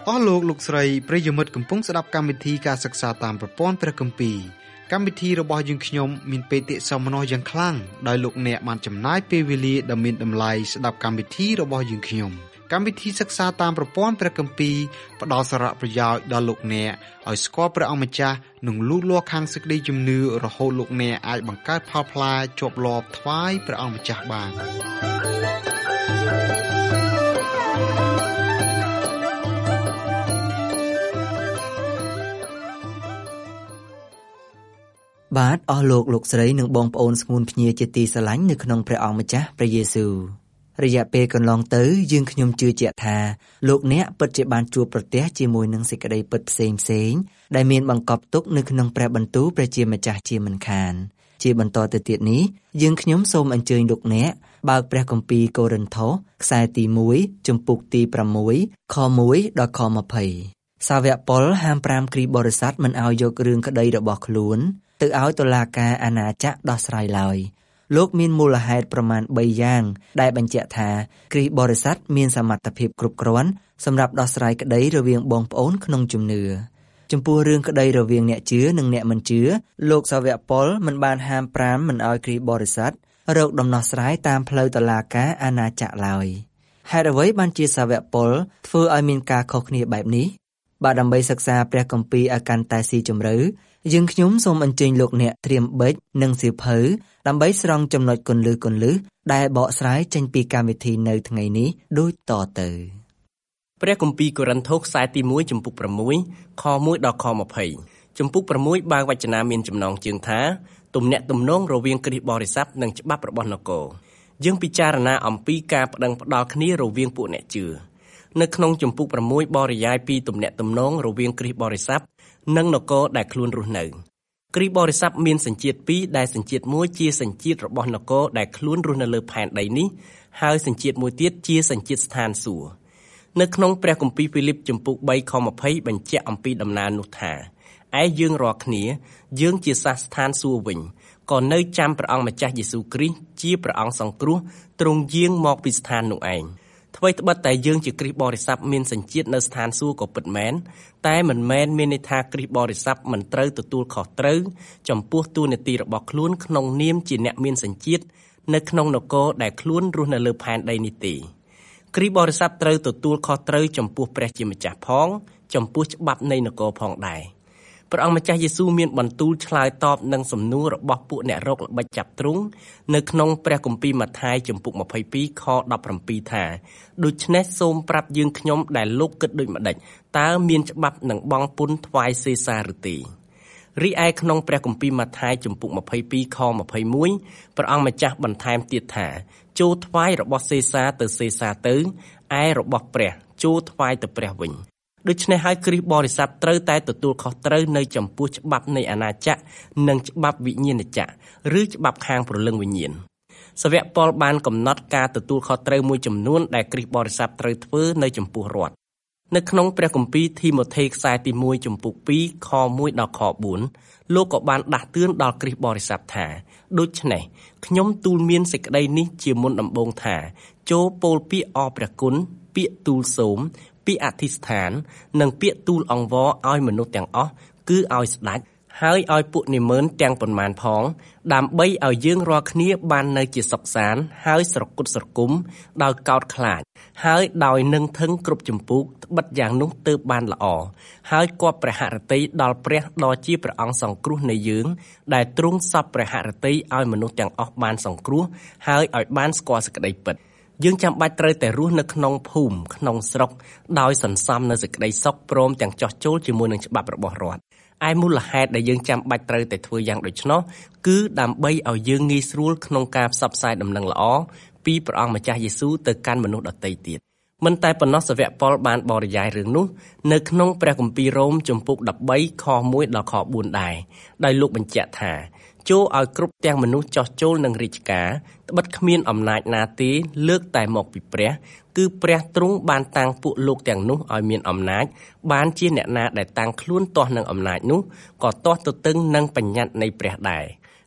អស់លោកស្រីប្រិយមិត្តកំពុងស្ដាប់កម្មវិធីការសិក្សាតាមប្រព័ន្ធព្រះគម្ពីរកម្មវិធីរបស់យើងខ្ញុំមានបេតិសោមនស្សយ៉ាងខ្លាំងដោយលោកអ្នកបានចំណាយពេលវេលាដ៏មានតម្លៃស្ដាប់កម្មវិធីរបស់យើងខ្ញុំកម្មវិធីសិក្សាតាមប្រព័ន្ធព្រះគម្ពីរផ្ដល់សារៈប្រយោជន៍ដល់លោកអ្នកឲ្យស្គាល់ព្រះអង្គម្ចាស់និងលូតលាស់ខាងសេចក្តីជំនឿរហូតលោកអ្នកអាចបង្កើតផលផ្លែជាប់លាប់ថ្វាយព្រះអង្គម្ចាស់បានបាទអស់លោកស្រីនិងបងប្អូនស្ងួនភ្ញាជាទីស្រឡាញ់នៅក្នុងព្រះអង្គម្ចាស់ព្រះយេស៊ូវរយៈពេលកន្លងទៅយើងខ្ញុំជឿជាក់ថាលោកអ្នកពិតជាបានជួបប្រទះជាមួយនឹងសេចក្តីពិតផ្សេងដែលមានបង្កប់ទុកនៅក្នុងព្រះបន្ទូលព្រះជាម្ចាស់ជាមិនខានជាបន្តទៅទៀតនេះយើងខ្ញុំសូមអញ្ជើញលោកអ្នកបើកព្រះគម្ពីរកូរិនថូសខ្សែទី1ជំពូកទី6ខ1ដល់ខ20សាវកប៉ុលហាម5គ្រីស្ទបរិស័ទមិនឲ្យយករឿងក្តីរបស់ខ្លួនទៅឲ្យតុលាការអាណាចក្រដោះស្រាយឡើយលោកមានមូលហេតុប្រមាណ3យ៉ាងដែលបញ្ជាក់ថាគ្រីស្ទបរិស័ទមានសមត្ថភាពគ្រប់គ្រាន់សម្រាប់ដោះស្រាយក្តីរវាងបងប្អូនក្នុងជំនឿចំពោះរឿងក្តីរវាងអ្នកជឿនិងអ្នកមិនជឿលោកសាវកប៉ុលមិនបានហាម5មិនឲ្យគ្រីស្ទបរិស័ទរកដំណោះស្រាយតាមផ្លូវតុលាការអាណាចក្រឡើយហេតុអ្វីបានជាសាវកប៉ុលធ្វើឲ្យមានការខុសគ្នាបែបនេះបាទដើម្បីសិក្សាព្រះគម្ពីរឲ្យកាន់តែស៊ីជម្រៅយើងខ្ញុំសូមអញ្ជើញលោកអ្នកត្រៀមប៊ិចនិងសៀវភៅដើម្បីស្រង់ចំណុចគន្លឹះដែលបកស្រាយចេញពីកម្មវិធីនៅថ្ងៃនេះដូចតទៅព្រះគម្ពីរកូរិនថូសខ្សែទី1ជំពូក6ខ1ដល់ខ20ជំពូក6បើវចនាមានចំណងជើងថាទំនាក់ទំនងរវាងគ្រីស្ទបរិស័ទនិងច្បាប់របស់នគរយើងពិចារណាអំពីការប្តឹងផ្តល់គ្នារវាងពួកអ្នកជឿនៅក្នុងជំពូក6បរិយាយពីទំនាក់ទំនងរវាងគ្រីស្ទបរិស័ទនិងនគរដែលខ្លួនរស់នៅគ្រីស្ទបរិស័ទមានសញ្ជាតិ2ដែលសញ្ជាតិមួយជាសញ្ជាតិរបស់នគរដែលខ្លួនរស់នៅលើផែនដីនេះហើយសញ្ជាតិមួយទៀតជាសញ្ជាតិស្ថានសួគ៌នៅក្នុងព្រះគម្ពីរហ្វីលីបជំពូក3ខ20បញ្ជាក់អំពីដំណើរនោះថាឯយើងរាល់គ្នាយើងជាសះស្ថានសួគ៌វិញក៏នៅចាំព្រះអង្គម្ចាស់យេស៊ូវគ្រីស្ទជាព្រះអង្គសង្គ្រោះទ្រង់យាងមកពីស្ថាននោះឯងថ្មីត្បិតតែយើងជាគ្រីស្ទបរិស័ទមានសញ្ជាតិនៅស្ថានសួគ៌ក៏ពិតមែនតែមិនមែនមានន័យថាគ្រីស្ទបរិស័ទមិនត្រូវទទួលខុសត្រូវចំពោះតួនាទីរបស់ខ្លួនក្នុងនាមជាអ្នកមានសញ្ជាតិនៅក្នុងនគរដែលខ្លួនរស់នៅលើផែនដីនេះទេគ្រីស្ទបរិស័ទត្រូវទទួលខុសត្រូវចំពោះព្រះជាម្ចាស់ផងចំពោះច្បាប់នៃនគរផងដែរព្រះអង្គម្ចាស់យេស៊ូវមានបន្ទូលឆ្លើយតបនឹងសំណួររបស់ពួកអ្នករកល្បិចចាប់ទ្រង់នៅក្នុងព្រះគម្ពីរម៉ាថាយជំពូក22ខ17ថាដូច្នេះសូមប្រាប់យើងខ្ញុំដែលលោកគិតដូចម្ដេចតើមានច្បាប់នឹងបង់ពន្ធថ្វាយសេសាឬទេរីឯក្នុងព្រះគម្ពីរម៉ាថាយជំពូក22ខ21ព្រះអង្គម្ចាស់បន្ថែមទៀតថាចូលថ្វាយរបស់សេសាទៅសេសាទៅឯរបស់ព្រះចូលថ្វាយទៅព្រះវិញដូច្នេះហើយគ្រីស្ទបរិស័ទត្រូវតែទទួលខុសត្រូវនៅចំពោះច្បាប់នៃអាណាចក្រនិងច្បាប់វិញ្ញាណចក្រឬច្បាប់ខាងព្រលឹងវិញ្ញាណសាវកប៉ុលបានកំណត់ការទទួលខុសត្រូវមួយចំនួនដែលគ្រីស្ទបរិស័ទត្រូវធ្វើនៅចំពោះរដ្ឋនៅក្នុងព្រះគម្ពីរធីម៉ូថេខ្សែទី1ជំពូក2ខ1ដល់ខ4លោកក៏បានដាស់តឿនដល់គ្រីស្ទបរិស័ទថាដូច្នេះខ្ញុំទូលមានសេចក្តីនេះជាមុនដំបូងថាចូលពោលពាក្យអរព្រះគុណពាក្យទូលសូមពាក្យអធិស្ឋាននិងពាក្យទូលអង្វរឲ្យមនុស្សទាំងអស់គឺឲ្យស្ដេចហើយឲ្យពួកនិមឺនទាំងប៉ុន្មានផងដើម្បីឲ្យយើងរាល់គ្នាបាននៅជាសុខសាន្តហើយស្រគត់ស្រគំដោយកោតខ្លាចហើយដោយនឹងធឹងគ្រប់ចម្ពោះត្បិតយ៉ាងនោះទើបបានល្អហើយគប់ព្រះហឫទ័យដល់ព្រះដ៏ជាព្រះអង្គសង្គ្រោះនៃយើងដែលទ្រង់សពព្រះហឫទ័យឲ្យមនុស្សទាំងអស់បានសង្គ្រោះហើយឲ្យបានស្គាល់សេចក្តីពិតយើងចាំបាច់ត្រូវតែរស់នៅក្នុងភូមិក្នុងស្រុកដោយសន្សំនៅសេចក្តីសុខព្រមទាំងចោះចូលជាមួយនឹងច្បាប់របស់រដ្ឋឯមូលហេតុដែលយើងចាំបាច់ត្រូវតែធ្វើយ៉ាងដូច្នោះគឺដើម្បីឲ្យយើងងាយស្រួលក្នុងការផ្សព្វផ្សាយដំណឹងល្អពីព្រះអង្គម្ចាស់យេស៊ូវទៅកាន់មនុស្សដទៃទៀតមិនតែប៉ុណ្ណោះសាវកប៉ុលបានបរិយាយរឿងនោះនៅក្នុងព្រះគម្ពីររ៉ូមជំពូក13ខ1ដល់ខ4ដែរដោយលោកបញ្ជាក់ថាចូលឲ្យគ្រប់ទាំងមនុស្សចោះចូលនឹងរាជការត្បិតគ្មានអំណាចណាទេលើកតែមកពីព្រះគឺព្រះទ្រង់បានតាំងពួកលោកទាំងនោះឲ្យមានអំណាចបានជាអ្នកណាដែលតាំងខ្លួនទាស់នឹងអំណាចនោះក៏ទាស់ទទឹងនឹងបញ្ញត្តិនៃព្រះដែរ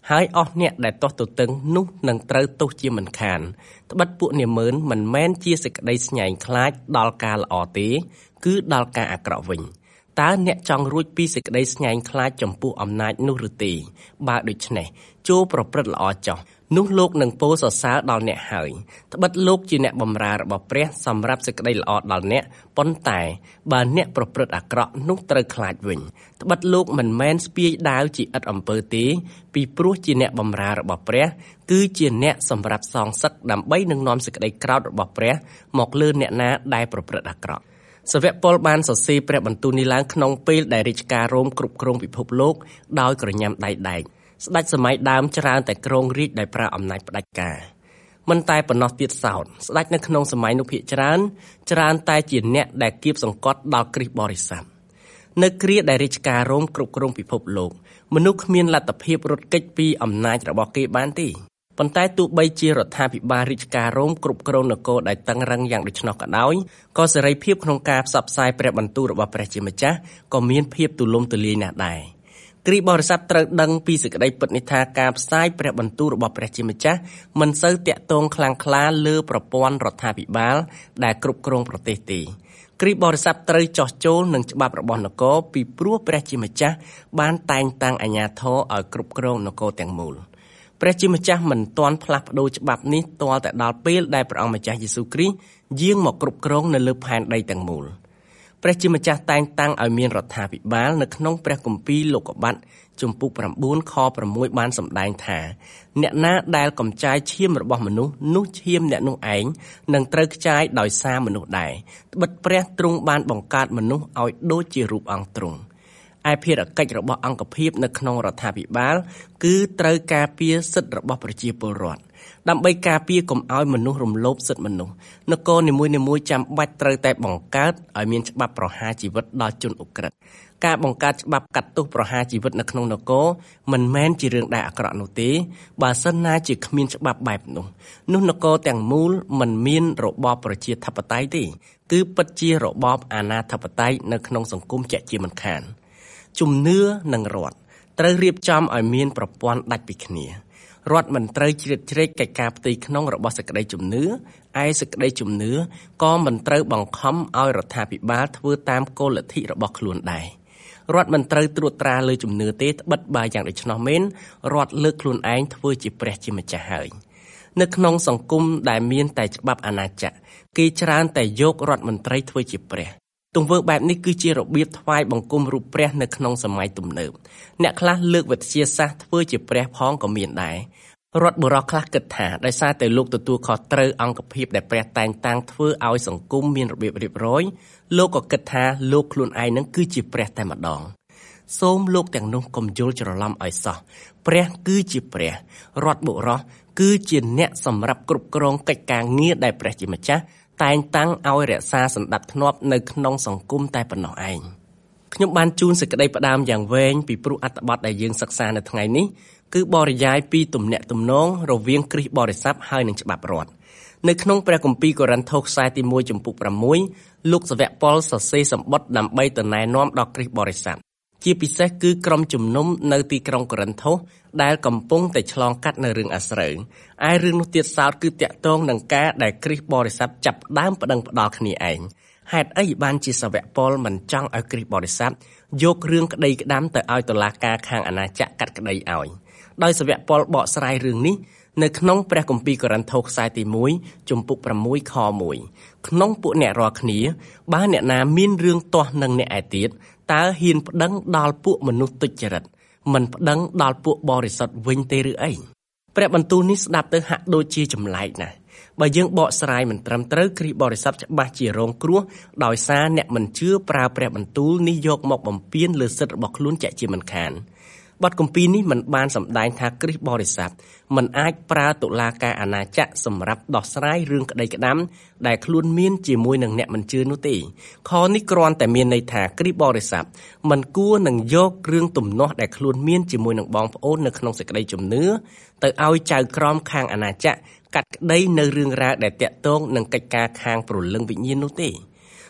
ហើយអស់អ្នកដែលទាស់ទទឹងនោះនឹងត្រូវទោសជាមិនខានត្បិតពួកនាម៉ឺនមិនមែនជាសេចក្តីស្ញែងខ្លាចដល់ការល្អទេគឺដល់ការអាក្រក់វិញតើអ្នកចង់រួចពីសេចក្តីស្ញែងខ្លាចចំពោះអំណាចនោះឬទេបើដូច្នេះចូលប្រព្រឹត្តល្អចុះនោះលោកនឹងពោលសរសើរដល់អ្នកហើយត្បិតលោកជាអ្នកបម្រើរបស់ព្រះសម្រាប់សេចក្តីល្អដល់អ្នកប៉ុន្តែបើអ្នកប្រព្រឹត្តអាក្រក់នោះត្រូវខ្លាចវិញត្បិតលោកមិនមែនស្ពាយដាវជាឥតអំពើទេពីព្រោះជាអ្នកបម្រើរបស់ព្រះគឺជាអ្នកសម្រាប់សងសឹកដើម្បីនឹងនាំសេចក្តីក្រោធរបស់ព្រះមកលើអ្នកណាដែលប្រព្រឹត្តអាក្រក់សាវកប៉ុលបានសរសេរព្រះបន្ទូលនេះឡើងក្នុងពេលដែលរាជការរ៉ូមគ្រប់គ្រងពិភពលោកដោយក្រញាំដៃដែកស្ដេចសម័យដើមច្រើនតែគ្រងរាជ្យដោយប្រើអំណាចផ្ដាច់ការមិនតែប៉ុណ្ណោះទៀតសោតស្ដេចនៅក្នុងសម័យនោះភាគច្រើនតែជាអ្នកដែលគៀបសង្កត់ដល់គ្រីស្ទបរិស័ទនៅគ្រាដែលរាជការរ៉ូមគ្រប់គ្រងពិភពលោកមនុស្សគ្មានលទ្ធភាពរត់គេចពីអំណាចរបស់គេបានទេប៉ុន្តែទោះបីជារដ្ឋាភិបាលរាជការរ៉ូមគ្រប់គ្រងនគរដែលតឹងរ៉ឹងយ៉ាងដូច្នោះក៏ដោយក៏សេរីភាពក្នុងការផ្សព្វផ្សាយព្រះបន្ទូលរបស់ព្រះជាម្ចាស់ក៏មានភាពទូលំទូលាយណាស់ដែរគ្រីស្ទបរិស័ទត្រូវដឹងពីសេចក្តីពិតនេះថាការផ្សាយព្រះបន្ទូលរបស់ព្រះជាម្ចាស់មិនសូវតាក់ទងខ្លាំងក្លាលើប្រព័ន្ធរដ្ឋាភិបាលដែលគ្រប់គ្រងប្រទេសទេគ្រីស្ទបរិស័ទត្រូវចោះចូលនឹងច្បាប់របស់នគរពីព្រោះព្រះជាម្ចាស់បានតែងតាំងអាជ្ញាធរឲ្យគ្រប់គ្រងនគរទាំងមូលព្រះជាម្ចាស់មិនទាន់ផ្លាស់ប្ដូរច្បាប់នេះទាល់តែដល់ពេលដែលព្រះអង្គម្ចាស់យេស៊ូវគ្រីស្ទយាងមកគ្រប់គ្រងនៅលើផែនដីទាំងមូលព្រះជាម្ចាស់តែងតាំងឲ្យមានរដ្ឋាភិបាលនៅក្នុងព្រះគម្ពីរលោកុបាទជំពូក9ខ6បានសម្ដែងថាអ្នកណាដែលកំចាយឈាមរបស់មនុស្សនោះឈាមអ្នកនោះឯងនឹងត្រូវខ្ចាយដោយសារមនុស្សដែរត្បិតព្រះទ្រង់បានបង្កើតមនុស្សឲ្យដូចជារូបអង្គទ្រង់ឯភារកិច្ចរបស់អង្គភាពនៅក្នុងរដ្ឋាភិបាលគឺត្រូវការពារសិទ្ធិរបស់ប្រជាពលរដ្ឋដើម្បីការពារកុំឲ្យមនុស្សរំលោភសិទ្ធិមនុស្សនគរនីមួយៗចាំបាច់ត្រូវតែបង្កើតឲ្យមានច្បាប់ប្រហារជីវិតដល់ជនឧក្រិដ្ឋការបង្កើតច្បាប់កាត់ទោសប្រហារជីវិតនៅក្នុងនគរមិនមែនជារឿងដែលអាក្រក់នោះទេបើសិនណាជាគ្មានច្បាប់បែបនោះនគរទាំងមូលមិនមានរបបប្រជាធិបតេយ្យទេគឺពិតជារបបអាណាធិបតេយ្យនៅក្នុងសង្គមជាក់ជាមិនខានជំនឿនិងរដ្ឋត្រូវរៀបចំឲ្យមានប្រព័ន្ធដាច់ពីគ្នារដ្ឋមិនត្រូវជ្រៀតជ្រែកកិច្ចការផ្ទៃក្នុងរបស់សេចក្តីជំនឿឯសេចក្តីជំនឿក៏មិនត្រូវបង្ខំឲ្យរដ្ឋាភិបាលធ្វើតាមគោលលទ្ធិរបស់ខ្លួនដែររដ្ឋមិនត្រូវត្រួតត្រាលើជំនឿទេត្បិតបើយ៉ាងដូច្នោះមែនរដ្ឋលើកខ្លួនឯងធ្វើជាព្រះជាម្ចាស់ហើយនៅក្នុងសង្គមដែលមានតែច្បាប់អាណាចក្រគេច្រើនតែយករដ្ឋមន្ត្រីធ្វើជាព្រះទង្វើបែបនេះគឺជារបៀបថ្វាយបង្គំរូបព្រះនៅក្នុងសម័យទំនើបអ្នកខ្លះលើកវិទ្យាសាស្ត្រធ្វើជាព្រះផងក៏មានដែររដ្ឋបុរសខ្លះគិតថាដោយសារតែលោកទទួលខុសត្រូវអង្គភាពដែលព្រះតែងតាំងធ្វើឲ្យសង្គមមានរបៀបរៀបរយលោកក៏គិតថាលោកខ្លួនឯងនឹងគឺជាព្រះតែម្ដងសូមលោកទាំងនោះកុំយល់ច្រឡំឲ្យសោះព្រះគឺជាព្រះរដ្ឋបុរសគឺជាអ្នកសម្រាប់គ្រប់គ្រងកិច្ចការងារដែលព្រះជាម្ចាស់តែងតាំងឲ្យរក្សាសណ្ដាប់ធ្នាប់នៅក្នុងសង្គមតែប៉ុណ្ណោះឯងខ្ញុំបានជូនសេចក្តីផ្ដាំយ៉ាងវែងពីព្រោះអត្ថបទដែលយើងសិក្សានៅថ្ងៃនេះគឺបរិយាយពីទំនាក់ទំនងរវាងគ្រិស្តបរិស័ទហើយនិងច្បាប់រដ្ឋនៅក្នុងព្រះគម្ពីរកូរិនថូសខ្សែទី1ចំពុក6លោកសាវកប៉ុលសរសេរសម្បត្តិដើម្បីទៅណែនាំដល់គ្រិស្តបរិស័ទជាពិសេសគឺក្រុមជំនុំនៅទីក្រុងកូរិនថូសដែលកំពុងតែឆ្លងកាត់នៅរឿងអាស្រូវឯរឿងនោះទៀតសោតគឺតាក់ទងនឹងការដែលគ្រិស្តបរិស័ទចាប់ផ្ដើមប្តឹងផ្ដាល់គ្នាឯងហេតុអីបានជាសាវកប៉ុលមិនចង់ឲ្យគ្រិស្តបរិស័ទយករឿងក្តីក្តាំទៅឲ្យតុលាការខាងអាណាចក្រកាត់ក្តីឲ្យដោយសាវកប៉ុលបកស្រាយរឿងនេះនៅក្នុងព្រះគម្ពីរកូរិនថូសខ្សែទី1ជំពូក6ខ1ក្នុងពួកអ្នករាល់គ្នាបើអ្នកណាមានរឿងទាស់នឹងអ្នកឯទៀតតើហ៊ានប្តឹងដល់ពួកមនុស្សទុច្ចរិតមិនប្តឹងដល់ពួកបរិសុទ្ធវិញទេឬអីព្រះបន្ទូលនេះស្ដាប់ទៅហាក់ដូចជាចម្លែកណាស់បើយើងបកស្រាយមិនត្រឹមត្រូវគ្រិស្តបរិស័ទច្បាស់ជារងគ្រោះដោយសារអ្នកមិនជឿប្រើព្រះបន្ទូលនេះយកមកបំពានលើសិទ្ធិរបស់ខ្លួនជាក់ជាមិនខានបទគម្ពីរនេះមិនបានសម្ដែងថាគ្រិស្តបរិស័ទមិនអាចប្រើតុលាការអាណាចក្រសម្រាប់ដោះស្រាយរឿងក្តីក្តាំដែលខ្លួនមានជាមួយនឹងអ្នកមិនជឿនោះទេខនេះគ្រាន់តែមានន័យថាគ្រិស្តបរិស័ទមិនគួរនឹងយករឿងទំនាស់ដែលខ្លួនមានជាមួយនឹងបងប្អូននៅក្នុងសេចក្តីជំនឿទៅឲ្យចៅក្រមខាងអាណាចក្រកាត់ក្តីនៅរឿងរ៉ាវដែលតាក់ទងនឹងកិច្ចការខាងព្រលឹងវិញ្ញាណនោះទេ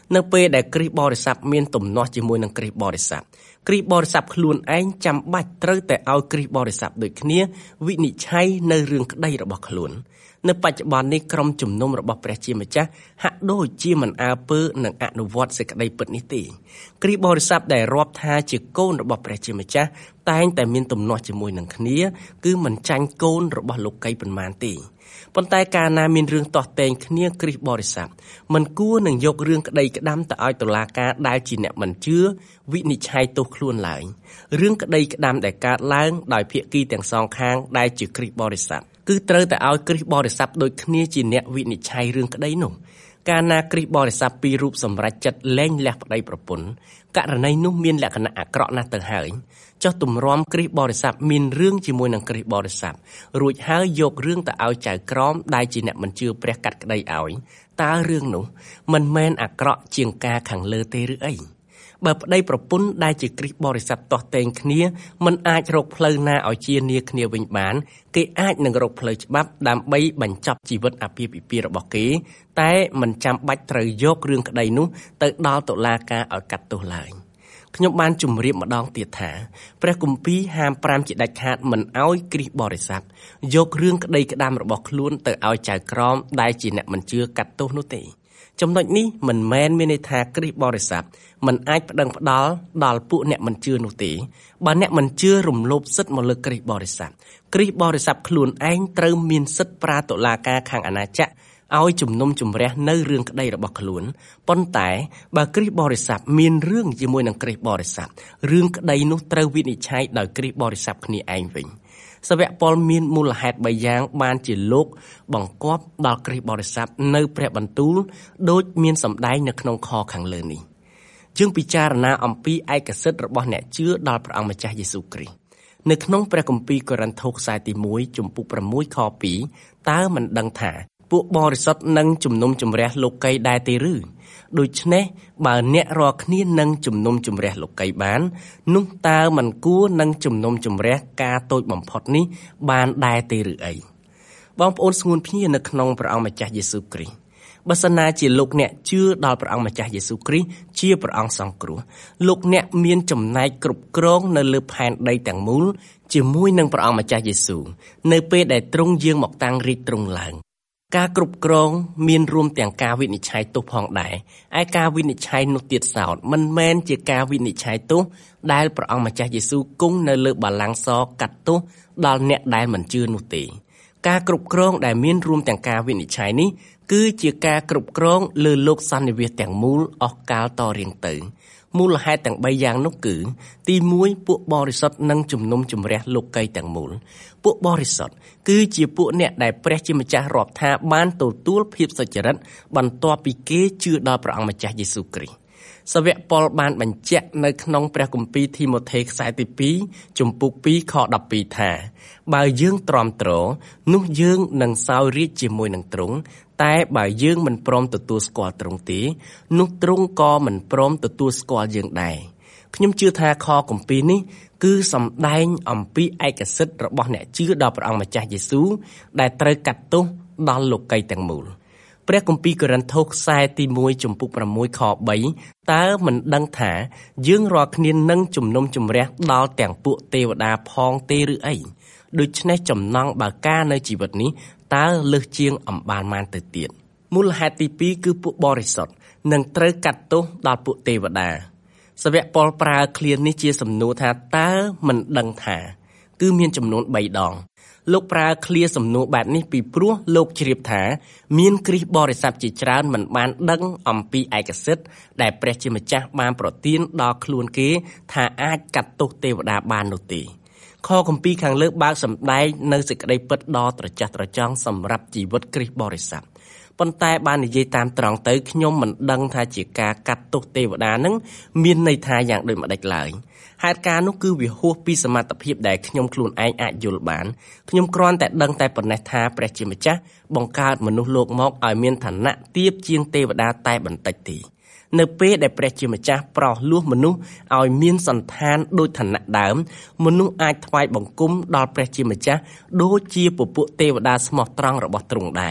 នៅពេលដែលគ្រីស្ទបរិស័ទមានទំនាស់ជាមួយនឹងគ្រីស្ទបរិស័ទគ្រីស្ទបរិស័ទខ្លួនឯងចាំបាច់ត្រូវតែឲ្យគ្រីស្ទបរិស័ទដូចគ្នាវិនិច្ឆ័យនៅរឿងក្តីរបស់ខ្លួននៅបច្ចុប្បន្ននេះក្រុមជំនុំរបស់ព្រះជាម្ចាស់ហាក់ដូចជាមិនអើពើនឹងអនុវត្តសេចក្តីពិតនេះទេគ្រីស្ទបរិស័ទដែលរាប់ថាជាកូនរបស់ព្រះជាម្ចាស់តែងតែមានទំនាស់ជាមួយនឹងគ្នាគឺមិនចាញ់កូនរបស់លោកីប៉ុន្មានទេប៉ុន្តែកាលណាមានរឿងទាស់ទែងគ្នាគ្រីស្ទបរិស័ទមិនគួរនឹងយករឿងក្តីក្តាំទៅឲ្យតុលាការដែលជាអ្នកមិនជឿវិនិច្ឆ័យទោសខ្លួនឡើយរឿងក្តីក្តាំដែលកើតឡើងដោយភាគីទាំងសងខាងដែលជាគ្រីស្ទបរិស័ទគឺត្រូវតែឲ្យគ្រីស្ទបរិស័ទដូចគ្នាជាអ្នកវិនិច្ឆ័យរឿងក្តីនោះកាលណាគ្រីស្ទបរិស័ទពីររូបសម្រេចចិត្តលែងលះប្តីប្រពន្ធករណីនោះមានលក្ខណៈអាក្រក់ណាស់ទៅហើយចុះទម្រាំគ្រីស្ទបរិស័ទមានរឿងជាមួយនឹងគ្រីស្ទបរិស័ទរួចហើយយករឿងទៅឲ្យចៅក្រមដែលជាអ្នកមិនជឿព្រះកាត់ក្តីឲ្យតើរឿងនោះមិនមែនអាក្រក់ជាងការខាងលើទេឬអីបើប្តីប្រពន្ធដែលជាគ្រីស្ទបរិស័ទទាស់ទែងគ្នាមិនអាចរកផ្លូវណាឲ្យជានាគ្នាវិញបានគេអាចនឹងរកផ្លូវច្បាប់ដើម្បីបញ្ចប់ជីវិតអាពាហ៍ពិពាហ៍របស់គេតែមិនចាំបាច់ត្រូវយករឿងក្តីនោះទៅដល់តុលាការឲ្យកាត់ទោសឡើយខ្ញុំបានជម្រាបម្ដងទៀតថាព្រះគម្ពីរហាម5ជាដាច់ខាតមិនឲ្យគ្រីស្ទបរិស័ទយករឿងក្តីក្តាំរបស់ខ្លួនទៅឲ្យចៅក្រមដែលជាអ្នកមិនជឿកាត់ទោសនោះទេចំណុចនេះមិនមែនមានន័យថាគ្រីស្ទបរិស័ទមិនអាចប្តឹងផ្ដាល់ដល់ពួកអ្នកមិនជឿនោះទេបើអ្នកមិនជឿរំលោភសិទ្ធិមកលើគ្រីស្ទបរិស័ទខ្លួនឯងត្រូវមានសិទ្ធិប្រាតុលាការខាងអាណាចក្រឲ្យជំនុំជម្រះនៅរឿងក្តីរបស់ខ្លួនប៉ុន្តែបើគ្រីស្ទបរិស័ទមានរឿងជាមួយនឹងគ្រីស្ទបរិស័ទរឿងក្តីនោះត្រូវវិនិច្ឆ័យដោយគ្រីស្ទបរិស័ទគ្នាឯងវិញសាវកប៉ុលមានមូលហេតុ3យ៉ាងបានជាលោកបង្គាប់ដល់គ្រីស្ទបរិស័ទនៅព្រះបន្ទូលដូចមានសម្ដែងនៅក្នុងខខាងលើនេះយើងពិចារណាអំពីឯកសិទ្ធិរបស់អ្នកជឿដល់ព្រះអង្គម្ចាស់យេស៊ូវគ្រីស្ទនៅក្នុងព្រះគម្ពីរកូរិនថូសខ្សែទី1ជំពូក6ខ2តើមិនដឹងថាពួកបរិសុទ្ធនឹងជំនុំជម្រះលោកីដែរទេឬដូច្នេះបើអ្នករាល់គ្នានឹងជំនុំជម្រះលោកីបាននោះតើមិនគួរនឹងជំនុំជម្រះការតូចបំផុតនេះបានដែរទេឬអីបងប្អូនស្ងួនភ្ញានៅក្នុងព្រះអង្គម្ចាស់យេស៊ូវគ្រីស្ទបើសិនណាជាលោកអ្នកជឿដល់ព្រះអង្គម្ចាស់យេស៊ូវគ្រីស្ទជាព្រះអង្គសង្គ្រោះលោកអ្នកមានចំណែកគ្រប់គ្រងនៅលើផែនដីទាំងមូលជាមួយនឹងព្រះអង្គម្ចាស់យេស៊ូវនៅពេលដែលទ្រង់យាងមកតាំងរាជ្យទ្រង់ឡើងការគ្រប់គ្រងមានរួមទាំងការវិនិច្ឆ័យទោសផងដែរឯការវិនិច្ឆ័យនោះទៀតសោតមិនមែនជាការវិនិច្ឆ័យទោសដែលព្រះអង្គម្ចាស់យេស៊ូវគង់នៅលើបល្ល័ង្កសកាត់ទោសដល់អ្នកដែលមិនជឿនោះទេការគ្រប់គ្រងដែលមានរួមទាំងការវិនិច្ឆ័យនេះគឺជាការគ្រប់គ្រងលើលោកសន្និវាសទាំងមូលអស់កាលតរៀងទៅមូលហេតុទាំង3យ៉ាងនោះគឺទី1ពួកបរិសុទ្ធនឹងជំនុំជម្រះលោកីទាំងមូលពួកបរិសុទ្ធគឺជាពួកអ្នកដែលព្រះជាម្ចាស់រាប់ថាបានទទួលភាពសុចរិតបន្ទាប់ពីគេជឿដល់ព្រះអង្គម្ចាស់យេស៊ូវគ្រីស្ទសាវកប៉ុលបានបញ្ជាក់នៅក្នុងព្រះគម្ពីរធីម៉ូថេខ្សែទី2ជំពូក2ខ12ថាបើយើងទ្រាំទ្រនោះយើងនឹងសោយរាជ្យជាមួយនឹងទ្រង់តែបើយើងមិនព្រមទទួលស្គាល់ទ្រង់ទេនោះទ្រង់ក៏មិនព្រមទទួលស្គាល់យើងដែរខ្ញុំជឿថាខគម្ពីរនេះគឺសម្ដែងអំពីឯកសិទ្ធិរបស់អ្នកជឿដល់ព្រះអង្គម្ចាស់យេស៊ូវដែលត្រូវកាត់ទោសដល់លោកីទាំងមូលព្រះគម្ពីរកូរិនថូសខ្សែទី1ជំពូក6ខ3តើមិនដឹងថាយើងរាល់គ្នានឹងជំនុំជម្រះដល់ទាំងពួកទេវតាផងទេឬអីដូច្នេះចំណង់បើការនៅជីវិតនេះតើលើសជាងអំបានបានទៅទៀតមូលហេតុទី2គឺពួកបរិសុទ្ធនឹងត្រូវកាត់ទោសដល់ពួកទេវតាសាវកប៉ុលប្រើឃ្លានេះជាសំណួរថាតើមិនដឹងថាគឺមានចំនួន3ដងលោកប្រើឃ្លាសំណួរបែបនេះពីព្រោះលោកជ្រាបថាមានគ្រីស្ទបរិស័ទជាច្រើនមិនបានដឹងអំពីឯកសិទ្ធិដែលព្រះជាម្ចាស់បានប្រទានដល់ខ្លួនគេថាអាចកាត់ទោសទេវតាបាននោះទេខគម្ពីរខាងលើបើកសម្ដែងនៅសេចក្តីពិតដ៏ត្រចះត្រចង់សម្រាប់ជីវិតគ្រីស្ទបរិស័ទប៉ុន្តែបាននិយាយតាមត្រង់ទៅខ្ញុំមិនដឹងថាជាការកាត់ទោសទេវតានឹងមានន័យថាយ៉ាងដូចម្ដេចឡើយហេតុការណ៍នោះគឺវាហួសពីសមត្ថភាពដែលខ្ញុំខ្លួនឯងអាចយល់បានខ្ញុំគ្រាន់តែដឹងតែប៉ុណ្ណេះថាព្រះជាម្ចាស់បង្កើតមនុស្សលោកមកឲ្យមានឋានៈទាបជាងទេវតាតែបន្តិចទេនៅពេលដែលព្រះជាម្ចាស់ប្រោសលោះមនុស្សឲ្យមានសន្តានដូចឋានៈដើមមនុស្សអាចថ្វាយបង្គំដល់ព្រះជាម្ចាស់ដូចជាពពួកទេវតាស្មោះត្រង់របស់ទ្រង់ដែរ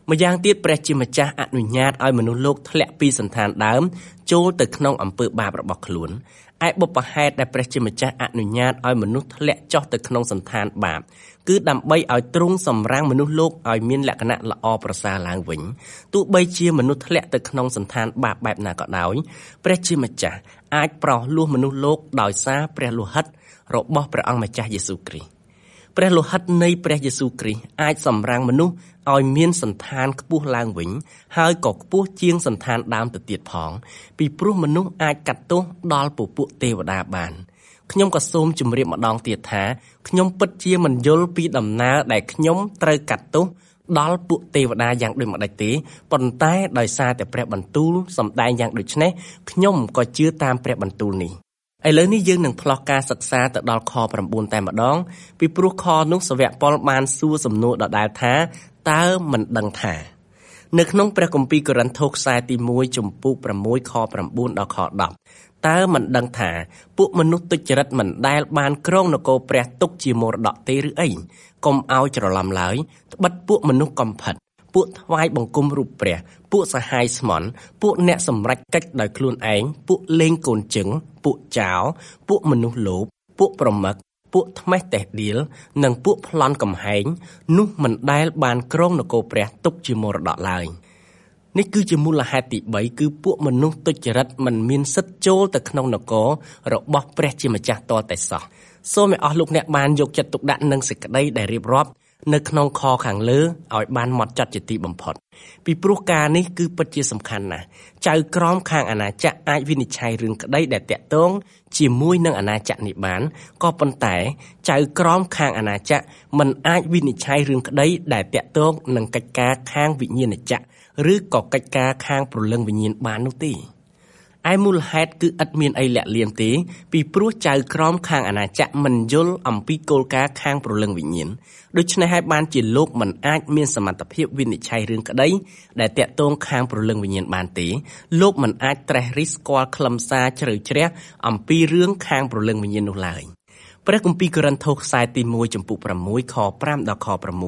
ម្យ៉ាងទៀតព្រះជាម្ចាស់អនុញ្ញាតឲ្យមនុស្សលោកធ្លាក់ពីសន្តានដើមចូលទៅក្នុងអំពើបាបរបស់ខ្លួនឯបុព្វហេតុដែលព្រះជាម្ចាស់អនុញ្ញាតឲ្យមនុស្សធ្លាក់ចុះទៅក្នុងសន្តានបាបគឺដើម្បីឲ្យទ្រង់សម្រាំងមនុស្សលោកឲ្យមានលក្ខណៈល្អប្រសើរឡើងវិញទោះបីជាមនុស្សធ្លាក់ទៅក្នុងសន្តានបាបបែបណាក៏ដោយព្រះជាម្ចាស់អាចប្រោសលោះមនុស្សលោកដោយសារព្រះលោហិតរបស់ព្រះអង្គម្ចាស់យេស៊ូវគ្រីស្ទព្រះលោហិតនៃព្រះយេស៊ូវគ្រីស្ទអាចសម្រាំងមនុស្សឲ្យមានសន្តានខ្ពស់ឡើងវិញហើយក៏ខ្ពស់ជាងសន្តានដើមទៅទៀតផងពីព្រោះមនុស្សអាចកាត់ទោសដល់ពពួកទេវតាបានខ្ញុំក៏សូមជម្រាបម្ដងទៀតថាខ្ញុំពិតជាមិនយល់ពីដំណើរដែលខ្ញុំត្រូវកាត់ទោសដល់ពួកទេវតាយ៉ាងដូចម្ដេចទេប៉ុន្តែដោយសារតែព្រះបន្ទូលសម្ដែងយ៉ាងដូចនេះខ្ញុំក៏ជឿតាមព្រះបន្ទូលនេះឥឡូវនេះយើងនឹងផ្លោះការសិក្សាទៅដល់ខ9តែម្ដងពីព្រោះខនោះសាវកប៉ុលបានសួរសំណួរដដែលថាតើមិនដឹងថានៅក្នុងព្រះគម្ពីរកូរិនថូសខ្សែទី1ចំពុក6ខ9ដល់ខ10តើមិនដឹងថាពួកមនុស្សទុច្ចរិតមិនដែលបានគ្រងនគរព្រះទុកជាមរតកទេឬអីកុំឲ្យច្រឡំឡើយត្បិតពួកមនុស្សកំផិតពួកថ្វាយបង្គំរូបព្រះពួកសហាយស្មន់ពួកអ្នកសម្រេចកិច្ចដោយខ្លួនឯងពួកលេងកូនជឹងពួកចោរពួកមនុស្សលោភពួកប្រមឹកពួកថ្មេះតេះដៀលនិងពួកប្លន់កំហែងនោះមិនដែលបានគ្រងនគរព្រះទុកជាមរតកឡើយនេះគឺជាមូលហេតុទី3គឺពួកមនុស្សទុច្ចរិតមិនមានសិទ្ធិចូលទៅក្នុងនគររបស់ព្រះជាម្ចាស់តតែសោះសូមឲ្យអស់លោកអ្នកបានយកចិត្តទុកដាក់នឹងសេចក្តីដែលរៀបរាប់នៅក្នុងខខាងលើឲ្យបានហ្មត់ចត់ជាទីបំផុតពីព្រោះការនេះគឺពិតជាសំខាន់ណាស់ចៅក្រមខាងអាណាចក្រអាចវិនិច្ឆ័យរឿងក្តីដែលតាក់ទងជាមួយនឹងអាណាចក្រនេះបានក៏ប៉ុន្តែចៅក្រមខាងអាណាចក្រមិនអាចវិនិច្ឆ័យរឿងក្តីដែលតាក់ទងនឹងកិច្ចការខាងវិញ្ញាណចក្រឬក៏កិច្ចការខាងព្រលឹងវិញ្ញាណបាននោះទេឯមូលហេតុគឺឥតមានអីលាក់លៀមទេពីព្រោះចៅក្រមខាងអាណាចក្រមិនយល់អំពីគោលការណ៍ខាងព្រលឹងវិញ្ញាណដូច្នេះហើយបានជាលោកមិនអាចមានសមត្ថភាពវិនិច្ឆ័យរឿងក្តីដែលតាក់ទងខាងព្រលឹងវិញ្ញាណបានទេលោកមិនអាចត្រិះរិះស្គាល់ខ្លឹមសារជ្រៅជ្រះអំពីរឿងខាងព្រលឹងវិញ្ញាណនោះឡើយព្រះគម្ពីរកូរិនថូសខ្សែទី1ចំពុក6ខ5ដល់ខ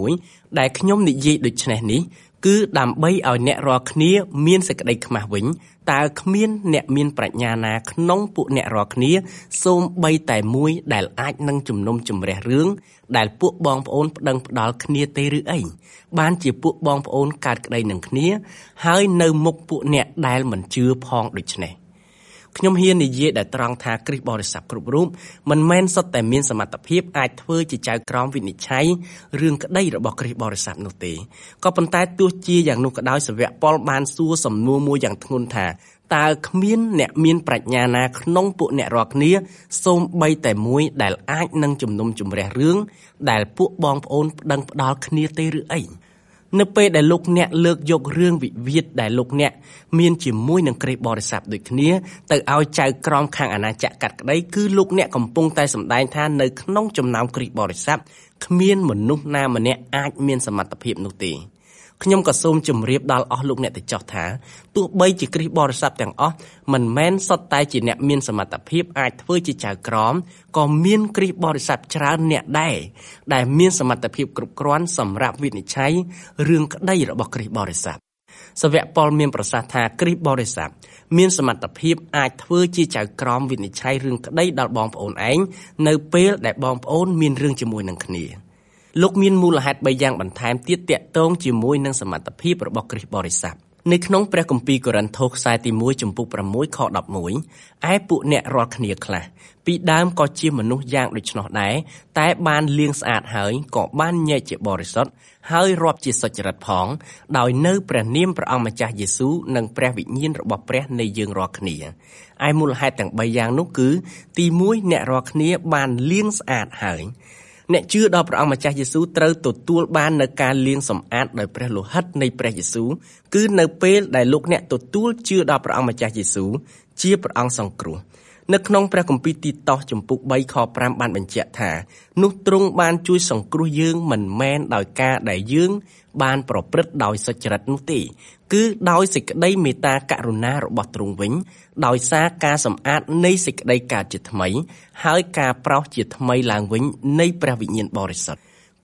6ដែលខ្ញុំនិយាយដូចនេះនេះគឺដើម្បីឲ្យអ្នករាល់គ្នាមានសេចក្តីខ្មាស់វិញតើគ្មានអ្នកមានប្រាជ្ញាណាក្នុងពួកអ្នករាល់គ្នាសូម្បីតែមួយដែលអាចនឹងជំនុំជម្រះរឿងដែលពួកបងប្អូនប្តឹងផ្ដាល់គ្នាទេឬអីបានជាពួកបងប្អូនកើតក្តីនឹងគ្នាហើយនៅមុខពួកអ្នកដែលមិនជឿផងដូច្នេះខ្ញុំហ៊ាននិយាយដែលត្រង់ថាគ្រីស្ទបរិស័ទគ្រប់រូបមិនមែនសុទ្ធតែមានសមត្ថភាពអាចធ្វើជាចៅក្រមវិនិច្ឆ័យរឿងក្តីរបស់គ្រីស្ទបរិស័ទនោះទេក៏ប៉ុន្តែទោះជាយ៉ាងនោះក៏ដោយសាវកប៉ុលបានសួរសំណួរមួយយ៉ាងធ្ងន់ថាតើគ្មានអ្នកមានប្រាជ្ញាណាក្នុងពួកអ្នករាល់គ្នាសូម្បីតែមួយដែលអាចនឹងជំនុំជម្រះរឿងដែលពួកបងប្អូនប្តឹងផ្ដាល់គ្នាទេឬអីនៅពេលដែលលោកអ្នកលើកយករឿងវិវាទដែលលោកអ្នកមានជាមួយនឹងគ្រីស្ទបរិស័ទដូចគ្នាទៅឲ្យចៅក្រមខាងអាណាចក្រកាត់ក្តីគឺលោកអ្នកកំពុងតែសម្ដែងថានៅក្នុងចំណោមគ្រីស្ទបរិស័ទគ្មានមនុស្សណាម្នាក់អាចមានសមត្ថភាពនោះទេខ្ញុំក៏សូមជម្រាបដល់អស់លោកអ្នកទៅចោះថាទោះបីជាគ្រីស្ទបរិស័ទទាំងអស់មិនមែនសុទ្ធតែជាអ្នកមានសមត្ថភាពអាចធ្វើជាចៅក្រមក៏មានគ្រីស្ទបរិស័ទច្រើនអ្នកដែរដែលមានសមត្ថភាពគ្រប់គ្រាន់សម្រាប់វិនិច្ឆ័យរឿងក្តីរបស់គ្រីស្ទបរិស័ទសាវកប៉ុលមានប្រសាសន៍ថាគ្រីស្ទបរិស័ទមានសមត្ថភាពអាចធ្វើជាចៅក្រមវិនិច្ឆ័យរឿងក្តីដល់បងប្អូនឯងនៅពេលដែលបងប្អូនមានរឿងជាមួយនឹងគ្នាលោកមានមូលហេតុ3យ៉ាងបន្ថែមទៀតតាក់ទងជាមួយនឹងសមត្ថភាពរបស់គ្រីស្ទបរិស័ទនៅក្នុងព្រះគម្ពីរកូរិនថូសខ្សែទី1ចំពុក6ខ11ឯពួកអ្នករាល់គ្នាខ្លះពីដើមក៏ជាមនុស្សយ៉ាងដូច្នោះដែរតែបានលាងស្អាតហើយក៏បានញែកជាបរិសុទ្ធហើយរាប់ជាសុចរិតផងដោយនៅព្រះនាមព្រះអង្គម្ចាស់យេស៊ូវនិងព្រះវិញ្ញាណរបស់ព្រះនៃយើងរាល់គ្នាឯមូលហេតុទាំង3យ៉ាងនោះគឺទី1អ្នករាល់គ្នាបានលាងស្អាតហើយអ្នកជឿដល់ព្រះអង្គម្ចាស់យេស៊ូវត្រូវទទួលបាននូវការលាងសម្អាតដោយព្រះលោហិតនៃព្រះយេស៊ូវគឺនៅពេលដែលលោកអ្នកទទួលជឿដល់ព្រះអង្គម្ចាស់យេស៊ូវជាព្រះអង្គសង្គ្រោះនៅក្នុងព្រះគម្ពីរទីតោសចំពុក3ខ5បានបញ្ជាក់ថានោះទ្រង់បានជួយសង្គ្រោះយើងមិនមែនដោយការដែលយើងបានប្រព្រឹត្តដោយសុចរិតនោះទេគឺដោយសេចក្តីមេត្តាករុណារបស់ទ្រង់វិញដោយសារការសម្អាតនៃសេចក្តីកើតជាថ្មីហើយការប្រោសជាថ្មីឡើងវិញនៃព្រះវិញ្ញាណបរិសុទ្ធ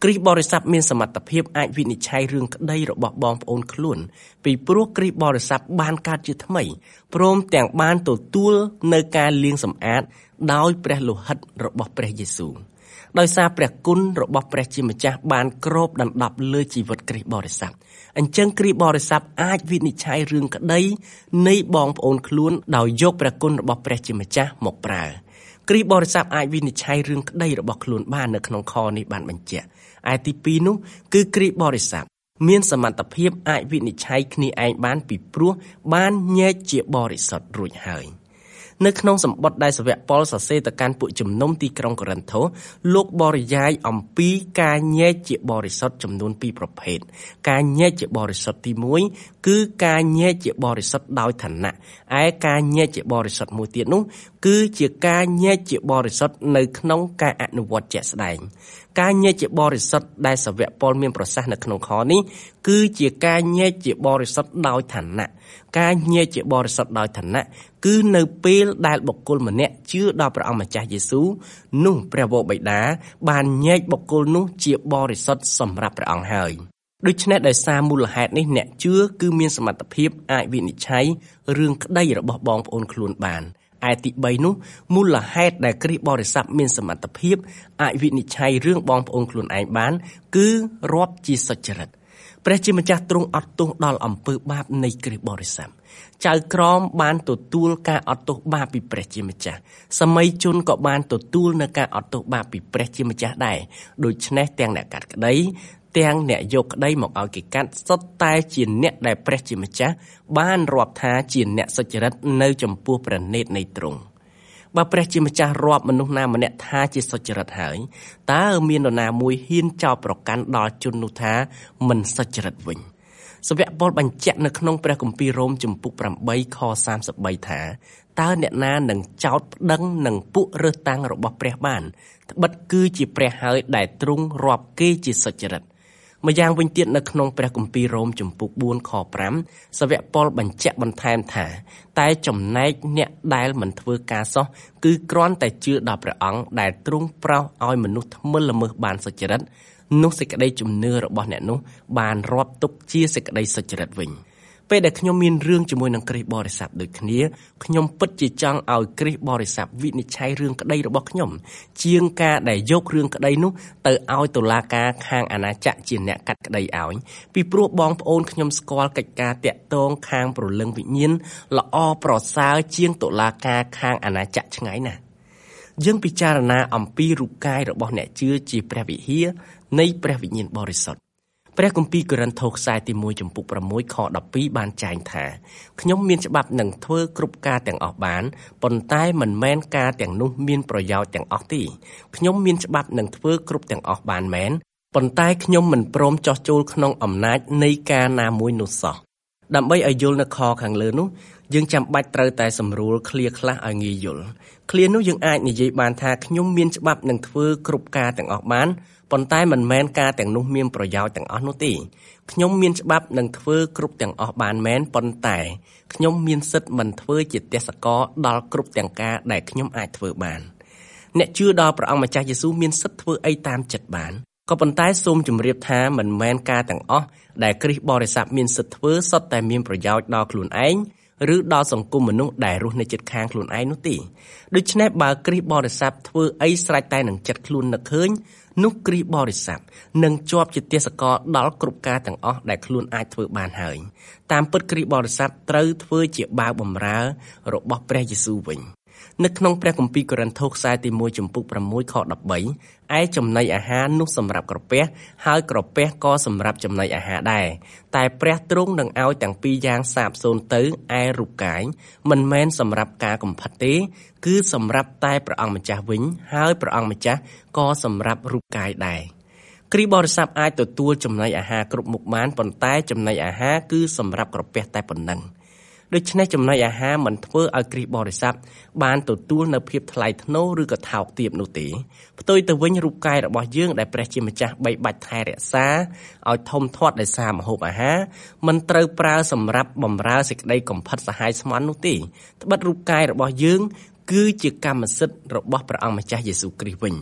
គ្រីស្ទបរិស័ទមានសមត្ថភាពអាចវិនិច្ឆ័យរឿងក្តីរបស់បងប្អូនខ្លួនពីព្រោះគ្រីស្ទបរិស័ទបានកើតជាថ្មីព្រមទាំងបានទទួលនៅការលាងសម្អាតដោយព្រះលោហិតរបស់ព្រះយេស៊ូវដោយសារព្រះគុណរបស់ព្រះជាម្ចាស់បានគ្របដណ្ដប់លើជីវិតគ្រីស្ទបរិស័ទអញ្ចឹងគ្រីស្ទបរិស័ទអាចវិនិច្ឆ័យរឿងក្តីនៃបងប្អូនខ្លួនដោយយកព្រះគុណរបស់ព្រះជាម្ចាស់មកប្រើគ្រីស្ទបរិស័ទអាចវិនិច្ឆ័យរឿងក្តីរបស់ខ្លួនបាននៅក្នុងខនេះបានបញ្ជាក់ឯទី2នោះគឺគ្រីស្ទបរិស័ទមានសមត្ថភាពអាចវិនិច្ឆ័យគ្នាឯងបានពីព្រោះបានញែកជាបរិសុទ្ធរួចហើយនៅក្នុងសម្បត្តិដែលសាវកប៉ុលសរសេរទៅកាន់ពួកជំនុំទីក្រុងកូរិនថូសលោកបរិយាយអំពីការញែកជាបរិសុទ្ធចំនួន2ប្រភេទការញែកជាបរិសុទ្ធទី1គឺការញែកជាបរិសុទ្ធដោយឋានៈឯការញែកជាបរិសុទ្ធមួយទៀតនោះគឺជាការញែកជាបរិសុទ្ធនៅក្នុងការអនុវត្តជាក់ស្ដែងការញែកជាបរិសុទ្ធដែលសាវកប៉ុលមានប្រសាសន៍នៅក្នុងខនេះគឺជាការញែកជាបរិសុទ្ធដោយឋានៈការញែកជាបរិសុទ្ធដោយឋានៈគឺនៅពេលដែលបុគ្គលម្នាក់ជឿដល់ព្រះអង្គម្ចាស់យេស៊ូវនោះព្រះវរបិតាបានញែកបុគ្គលនោះជាបរិសុទ្ធសម្រាប់ព្រះអង្គហើយដូច្នេះដោយសារមូលហេតុនេះអ្នកជឿគឺមានសមត្ថភាពអាចវិនិច្ឆ័យរឿងក្តីរបស់បងប្អូនខ្លួនបានឯទី3នោះមូលហេតុដែលគ្រីស្ទបរិស័ទមានសមត្ថភាពអាចវិនិច្ឆ័យរឿងបងប្អូនខ្លួនឯងបានគឺរាប់ជាសុចរិតព្រះជាម្ចាស់ទ្រង់អត់ទោសដល់អំពើបាបនៃគ្រីស្ទបរិស័ទចៅក្រមបានទទួលការអត់ទោសបាបពីព្រះជាម្ចាស់សម័យជនក៏បានទទួលនៅការអត់ទោសបាបពីព្រះជាម្ចាស់ដែរដូច្នេះទាំងអ្នកកាត់ក្តីទាំងអ្នកយកក្តីមកឲ្យគេកាត់សុទ្ធតែជាអ្នកដែលព្រះជាម្ចាស់បានរាប់ថាជាអ្នកសុចរិតនៅចំពោះព្រះនេតនៃទ្រង់បើព្រះជាម្ចាស់រាប់មនុស្សណាម្នាក់ថាជាសុចរិតហើយតើមាននរណាមួយហ៊ានចោទប្រកាន់ដល់ជននោះថាមិនសុចរិតវិញសាវកប៉ុលបញ្ជាក់នៅក្នុងព្រះគម្ពីររ៉ូមជំពូក8ខ33ថាតើអ្នកណានឹងចោទប្តឹងនឹងពួករើសតាំងរបស់ព្រះបានត្បិតគឺជាព្រះហើយដែលទ្រង់រាប់គេជាសុចរិតម្យ៉ាងវិញទៀតនៅក្នុងព្រះគម្ពីររ៉ូមជំពូក4ខ5សាវកប៉ុលបញ្ជាក់បន្ថែមថាតែចំណែកអ្នកដែលមិនធ្វើការសោះគឺគ្រាន់តែជឿដល់ព្រះអង្គដែលទ្រង់ប្រោសឲ្យមនុស្សថ្មិលល្មើសបានសុចរិតនោះសេចក្តីជំនឿរបស់អ្នកនោះបានរាប់ទុកជាសេចក្តីសុចរិតវិញពេលដែលខ្ញុំមានរឿងជាមួយនឹងគ្រីស្ទបរិស័ទដូចគ្នាខ្ញុំពិតជាចង់ឲ្យគ្រីស្ទបរិស័ទវិនិច្ឆ័យរឿងក្តីរបស់ខ្ញុំជាងការដែលយករឿងក្តីនោះទៅឲ្យតុលាការខាងអាណាចក្រជាអ្នកកាត់ក្តីឲ្យពីព្រោះបងប្អូនខ្ញុំស្គាល់កិច្ចការតាក់ទងខាងព្រលឹងវិញ្ញាណល្អប្រសើរជាងតុលាការខាងអាណាចក្រឆ្ងាយណាស់យើងពិចារណាអំពីរូបកាយរបស់អ្នកជឿជាព្រះវិហារនៃព្រះវិញ្ញាណបរិសុទ្ធព្រះគម្ពីរកូរិនថូសខ្សែទី1ចំពុក6ខ12បានចែងថាខ្ញុំមានច្បាប់នឹងធ្វើគ្រប់ការទាំងអស់បានប៉ុន្តែមិនមែនការទាំងនោះមានប្រយោជន៍ទាំងអស់ទេខ្ញុំមានច្បាប់នឹងធ្វើគ្រប់ទាំងអស់បានមែនប៉ុន្តែខ្ញុំមិនព្រមចោះចូលក្នុងអំណាចនៃការណាមួយនោះសោះដើម្បីឲ្យយល់នៅខខាងលើនោះយើងចាំបាច់ត្រូវតែសម្រួលឃ្លាខ្លះឲ្យងាយយល់ឃ្លានោះយើងអាចនិយាយបានថាខ្ញុំមានច្បាប់នឹងធ្វើគ្រប់ការទាំងអស់បានប៉ុន្តែមិនមែនការទាំងនោះមានប្រយោជន៍ទាំងអស់នោះទេខ្ញុំមានច្បាប់នឹងធ្វើគ្រប់ទាំងអស់បានមែនប៉ុន្តែខ្ញុំមានសិទ្ធិមិនធ្វើជាទេសកលដល់គ្រប់ទាំងការដែលខ្ញុំអាចធ្វើបានអ្នកជឿដល់ព្រះអង្គម្ចាស់យេស៊ូវមានសិទ្ធិធ្វើអីតាមចិត្តបានក៏ប៉ុន្តែសូមជម្រាបថាមិនមែនការទាំងអស់ដែលគ្រីស្ទបរិស័ទមានសិទ្ធិធ្វើសុទ្ធតែមានប្រយោជន៍ដល់ខ្លួនឯងឬដល់សង្គមមនុស្សដែលរស់នៅជិតខាងខ្លួនឯងនោះទេដូច្នេះបើគ្រីស្ទបរិស័ទធ្វើអីស្រេចតែនឹងចិត្តខ្លួននឹកឃើញនោះគ្រីស្ទបរិស័ទនឹងជាប់ជាទេសកលដល់គ្រប់ការទាំងអស់ដែលខ្លួនអាចធ្វើបានហើយតាមពិតគ្រីស្ទបរិស័ទត្រូវធ្វើជាបាវបម្រើរបស់ព្រះយេស៊ូវវិញនៅក្នុងព្រះគម្ពីរកូរិនថូសខ្សែទី1ចំពុក6ខ13ឯចំណីអាហារនោះសម្រាប់ក្រពះហើយក្រពះក៏សម្រាប់ចំណីអាហារដែរតែព្រះទ្រង់នឹងឲ្យទាំងពីរយ៉ាងសាបសូន្យទៅឯរូបកាយមិនមែនសម្រាប់ការកំផិតទេគឺសម្រាប់តែព្រះអង្គម្ចាស់វិញហើយព្រះអង្គម្ចាស់ក៏សម្រាប់រូបកាយដែរគ្រីស្ទបរិស័ទអាចទទួលចំណីអាហារគ្រប់មុខបានប៉ុន្តែចំណីអាហារគឺសម្រាប់ក្រពះតែប៉ុណ្ណឹងដូច្នេះចំណីអាហារមិនធ្វើឲ្យគ្រីស្ទបរិស័ទបានទទួលនៅភាពថ្លៃថ្នូរឬក៏ថោកទាបនោះទេផ្ទុយទៅវិញរូបកាយរបស់យើងដែលព្រះជាម្ចាស់បីបាច់ថែរក្សាឲ្យធំធាត់ដោយសារម្ហូបអាហារមិនត្រូវប្រើសម្រាប់បម្រើសេចក្តីកំផិតសហាយស្មន់នោះទេត្បិតរូបកាយរបស់យើងគឺជាកម្មសិទ្ធិរបស់ព្រះអង្គម្ចាស់យេស៊ូវគ្រីស្ទវិញ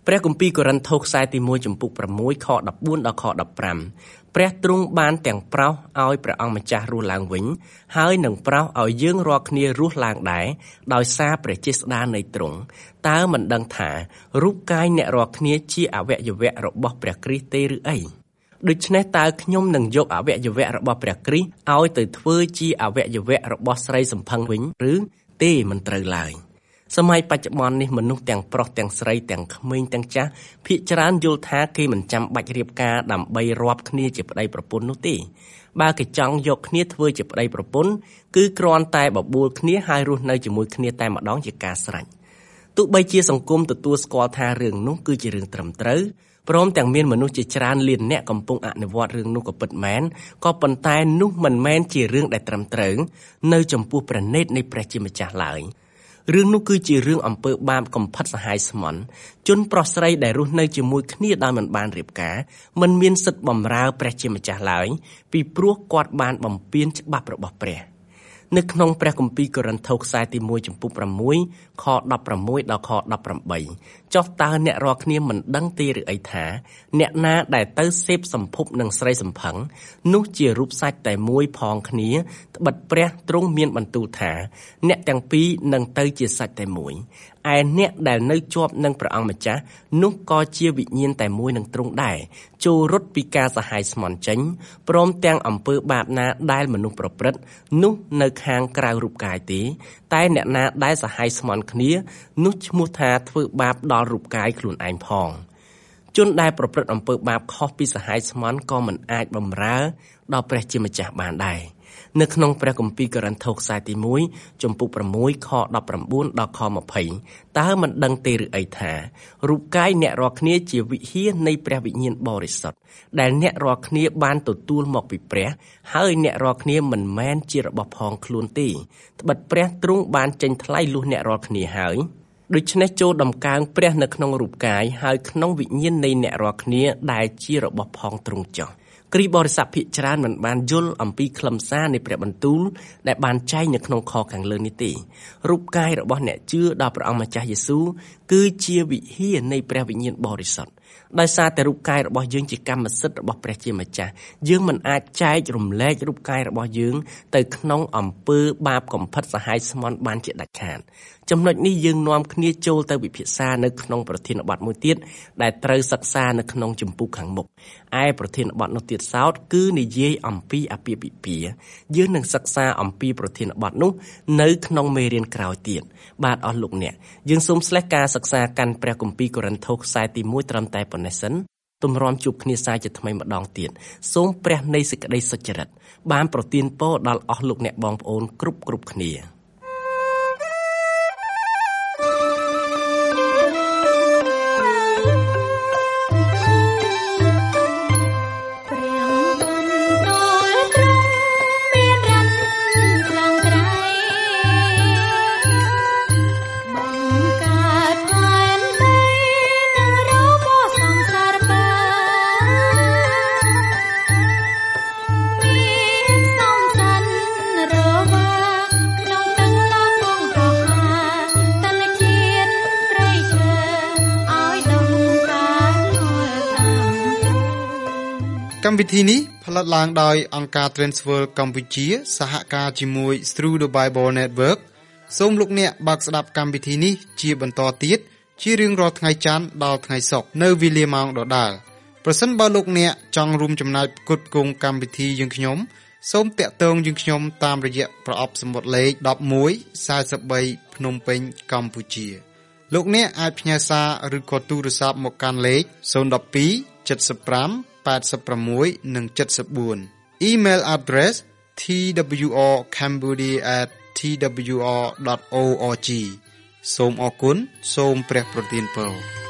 ព្រះគម្ពីរកូរិនថូសខ្សែទី1ចំពុក6ខ14ដល់ខ15ព្រះទ្រង់បានទាំងប្រោសឲ្យព្រះអង្គម្ចាស់រស់ឡើងវិញហើយនឹងប្រោសឲ្យយើងរាល់គ្នារស់ឡើងដែរដោយសារព្រះចេស្តានៃទ្រង់តើមិនដឹងថារូបកាយអ្នករាល់គ្នាជាអវយវៈរបស់ព្រះគ្រីស្ទទេឬអីដូច្នេះតើខ្ញុំនឹងយកអវយវៈរបស់ព្រះគ្រីស្ទឲ្យទៅធ្វើជាអវយវៈរបស់ស្រីសម្ផឹងវិញឬទេមិនត្រូវឡើយសម័យបច្ចុប្បន្ននេះមនុស្សទាំងប្រុសទាំងស្រីទាំងក្មេងទាំងចាស់ភាគច្រើនយល់ថាគេមិនចាំបាច់រៀបការដើម្បីរាប់គ្នាជាប្តីប្រពន្ធនោះទេបើគេចង់យកគ្នាធ្វើជាប្តីប្រពន្ធគឺគ្រាន់តែបបួលគ្នាហើយរស់នៅជាមួយគ្នាតែម្ដងជាការស្រេចទោះបីជាសង្គមទទួលស្គាល់ថារឿងនោះគឺជារឿងត្រឹមត្រូវព្រមទាំងមានមនុស្សជាច្រើនលានអ្នកកំពុងអនុវត្តរឿងនោះក៏ពិតមែនក៏ប៉ុន្តែនោះមិនមែនជារឿងដែលត្រឹមត្រូវនៅចំពោះព្រះនេតនៃព្រះជាម្ចាស់ឡើយរឿងនោះគឺជារឿងអំពើបាបកំផិតសាហាយស្មន់ជនប្រុសស្រីដែលរស់នៅជាមួយគ្នាដោយមិនបានរៀបការមិនមានសិទ្ធិបម្រើព្រះជាម្ចាស់ឡើយពីព្រោះគាត់បានបំពានច្បាប់របស់ព្រះនៅក្នុងព្រះគម្ពីរកូរិនថូសខ្សែទី1ចំពុក6ខ16ដល់ខ18ចុះតើអ្នករាល់គ្នាមិនដឹងទេឬអីថាអ្នកណាដែលទៅសេពសម្ភពនឹងស្រីសម្ផឹងនោះជារូបសាច់តែមួយផងគ្នាត្បិតព្រះទ្រង់មានបន្ទូលថាអ្នកទាំងពីរនឹងទៅជាសាច់តែមួយឯអ្នកដែលនៅជាប់នឹងព្រះអង្គម្ចាស់នោះក៏ជាវិញ្ញាណតែមួយនឹងទ្រង់ដែរចូលរត់ពីការសាហាយស្មន់ចេញព្រមទាំងអំពើបាបណាដែលមនុស្សប្រព្រឹត្តនោះនៅខាងក្រៅរូបកាយទេតែអ្នកណាដែលសាហាយស្មន់គ្នានោះឈ្មោះថាធ្វើបាបដល់រូបកាយខ្លួនឯងផងជនដែលប្រព្រឹត្តអំពើបាបខុសពីសាហាយស្មន់ក៏មិនអាចបម្រើដល់ព្រះជាម្ចាស់បានដែរនៅក្នុងព្រះគម្ពីរកូរិនថូសខ្សែទី1ចំពុក6ខ19ដល់ខ20តើមិនដឹងទេឬអីថារូបកាយអ្នករាល់គ្នាជាវិហារនៃព្រះវិញ្ញាណបរិសុទ្ធដែលអ្នករាល់គ្នាបានទទួលមកពីព្រះហើយអ្នករាល់គ្នាមិនមែនជារបស់ផងខ្លួនទេត្បិតព្រះទ្រង់បានចេញថ្លៃលួសអ្នករាល់គ្នាហើយដូច្នេះចូលដំកើងព្រះនៅក្នុងរូបកាយហើយក្នុងវិញ្ញាណនៃអ្នករាល់គ្នាដែលជារបស់ផងទ្រង់ចុះគ្រីស្ទបរិស័ទភាគច្រើនមិនបានយល់អំពីខ្លឹមសារនៃព្រះបន្ទូលដែលបានចែងនៅក្នុងខខាងលើនេះទេរូបកាយរបស់អ្នកជឿដល់ព្រះអង្គម្ចាស់យេស៊ូវគឺជាវិហារនៃព្រះវិញ្ញាណបរិសុទ្ធដោយសារតែរូបកាយរបស់យើងជាកម្មសិទ្ធិរបស់ព្រះជាម្ចាស់យើងមិនអាចចែករំលែករូបកាយរបស់យើងទៅក្នុងអំពើបាបកំផិតសាហាយស្មន់បានជាដាច់ខាតចំណុចនេះយើងនាំគ្នាចូលទៅវិភាសានៅក្នុងប្រធានបទមួយទៀតដែលត្រូវសិក្សានៅក្នុងជំពូកខាងមុខឯប្រធានបទនោះទៀតសោតគឺនិយាយអំពីអាពាហ៍ពិពាហ៍យើងនឹងសិក្សាអំពីប្រធានបទនោះនៅក្នុងមេរៀនក្រោយទៀតបាទអស់លោកអ្នកយើងសូមស្លេះការសិក្សាកាន់ព្រះគម្ពីរកូរិនថូសខ្សែទី1ត្រឹមតែប៉ុណ្ណេះសិនទម្រាំជួបគ្នាសាជាថ្មីម្ដងទៀតសូមព្រះនៃសេចក្តីសុចរិតបានប្រទានពរដល់អស់លោកអ្នកបងប្អូនគ្រប់គ្នាកម្មវិធីនេះផលិតឡើងដោយអង្គការ Transworld កម្ពុជាសហការជាមួយ Through the Bible Network សូមលោកអ្នកបើកស្ដាប់កម្មវិធីនេះជាបន្តទៀតជារៀងរាល់ថ្ងៃច័ន្ទដល់ថ្ងៃសុក្រនៅវេលាម៉ោងដដែលប្រសិនបើលោកអ្នកចង់រួមចំណែកផ្គត់ផ្គង់កម្មវិធីយើងខ្ញុំសូមតាក់ទងយើងខ្ញុំតាមរយៈប្រអប់សំបុត្រលេខ1143ភ្នំពេញកម្ពុជាលោកអ្នកអាចផ្ញើសារឬក៏ទូរស័ព្ទមកកាន់លេខ012 75 86 និង 74 Email address twrcambodia@twr.org សូមអរគុណសូមព្រះប្រទានពរ